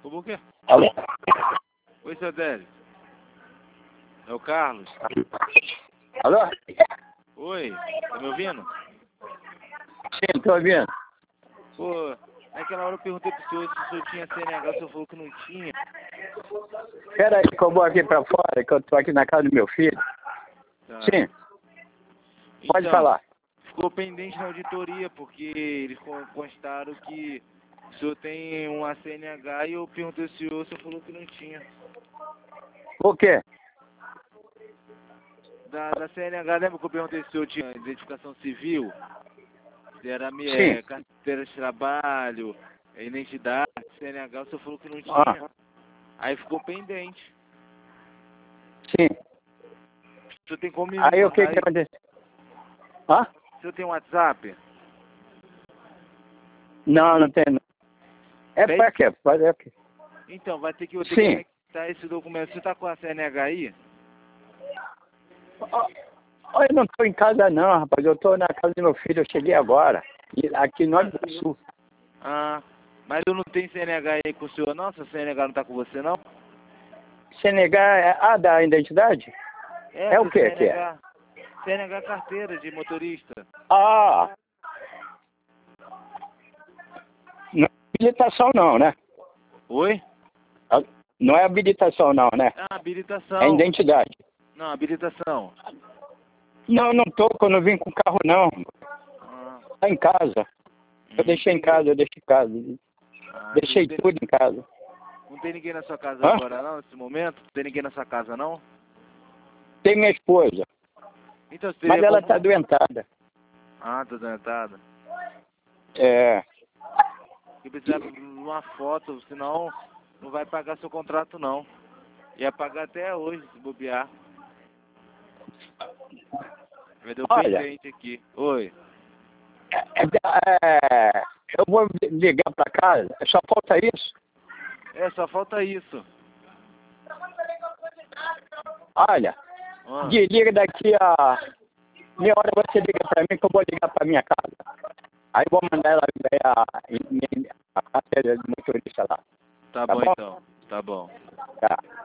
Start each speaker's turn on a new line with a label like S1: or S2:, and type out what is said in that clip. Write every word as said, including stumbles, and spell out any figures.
S1: Como que é?
S2: Alô?
S1: Oi, seu Délio. É o Carlos.
S2: Alô?
S1: Oi, tá me ouvindo?
S2: Sim, tô ouvindo.
S1: Pô, naquela hora eu perguntei pro senhor se o senhor tinha C N H, o senhor falou que não tinha.
S2: Espera aí que eu vou aqui pra fora, que eu tô aqui na casa do meu filho.
S1: Tá.
S2: Sim, pode
S1: Então,
S2: falar.
S1: ficou pendente na auditoria, porque eles con- constaram que o senhor tem uma C N H e eu perguntei ao senhor, o senhor falou que não tinha.
S2: O quê?
S1: Da, da C N H, lembra que eu perguntei se o senhor tinha identificação civil? Se era
S2: Sim.
S1: é, carteira de trabalho, é, identidade, C N H, o senhor falou que não
S2: Ah.
S1: tinha. Aí ficou pendente.
S2: Sim.
S1: O senhor tem como me
S2: Aí o que
S1: mandar
S2: que
S1: aí?
S2: aconteceu? Hã?
S1: O senhor tem um WhatsApp?
S2: Não, não tem. Não. É
S1: Tem?
S2: pra quê? Fazer o quê?
S1: Então, vai ter que eu ter que
S2: Sim.
S1: anexar esse documento. Você tá com a C N H aí?
S2: Ó, ó, eu não tô em casa não, rapaz. Eu tô na casa do meu filho, eu cheguei agora. E aqui em Nova do Sul.
S1: Ah, mas eu não tenho C N H aí com o senhor não? Seu C N H não tá com você não?
S2: C N H é... Ah, da identidade?
S1: É,
S2: É o
S1: seu
S2: quê que é?
S1: C N H. C N H carteira de motorista.
S2: Ah! Não é habilitação não, né?
S1: Oi?
S2: Não é habilitação não, né?
S1: Ah, habilitação.
S2: É identidade.
S1: Não, habilitação.
S2: Não, não tô, que eu não vim com carro não.
S1: Ah,
S2: Tá em casa. Eu
S1: hum,
S2: deixei em
S1: entendi.
S2: casa, eu deixei em casa.
S1: Ah,
S2: Deixei
S1: não tem,
S2: tudo em casa.
S1: não tem ninguém na sua casa
S2: Hã?
S1: agora não, nesse momento? Não tem ninguém na sua casa não?
S2: Tem minha esposa,
S1: Então, você
S2: mas
S1: teria
S2: ela
S1: como...
S2: tá adoentada.
S1: Ah, tô doentada.
S2: É.
S1: Eu precisava de uma foto, senão não vai pagar seu contrato não. Ia pagar até hoje, se bobear. Me deu
S2: Olha,
S1: pendente aqui. Oi.
S2: é, é, eu vou ligar pra casa, só falta isso.
S1: É, só falta isso.
S2: Olha,
S1: Ah,
S2: desliga daqui a meia hora, você liga pra mim que eu vou ligar pra minha casa. Aí vou mandar ela ver a, a carteira de motorista lá.
S1: tá
S2: Tá
S1: bom
S2: bom?
S1: então. Tá bom.
S2: Tá.